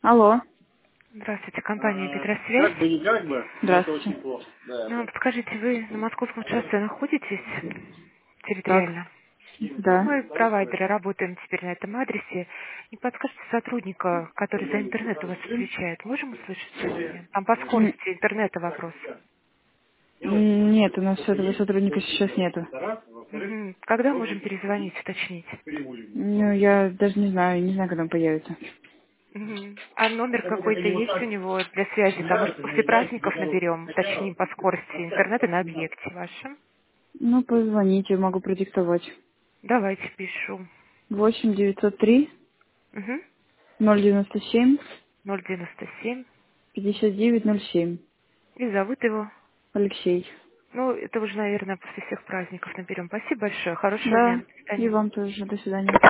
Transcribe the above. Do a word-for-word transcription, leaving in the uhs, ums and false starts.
Алло. Здравствуйте, компания А, «Петросвязь». как бы не как бы, но это Здравствуйте. очень плохо. Да, Ну, да. подскажите, вы на Московском шоссе находитесь Так. территориально? Ну, Да. мы, провайдеры, работаем теперь на этом адресе. Не подскажете сотрудника, который за интернет у вас отвечает? Можем услышать сегодня? Там по М, скорости интернета вопрос. м, Нет, у нас этого сотрудника сейчас нету. Мгм. Когда можем перезвонить, уточнить? Ну, я даже не знаю, не знаю, когда он появится. Мгм. А номер Потому как какой-то они вот есть у так него для связи? Там, может, стреляются, после они, знаете, праздников когда вот наберем, хотя уточним по скорости подставить интернета на не надо. объекте вашем? Ну, позвоните, могу продиктовать. Давайте пишу. Восемь девятьсот три Угу. ноль девяносто семь ноль девяносто семь. пятьдесят девять ноль семь. И зовут его. Алексей. Ну, это уже, наверное, после всех праздников наберем. Спасибо большое. Хорошего Да, дня. До и свидания. вам тоже. До свидания.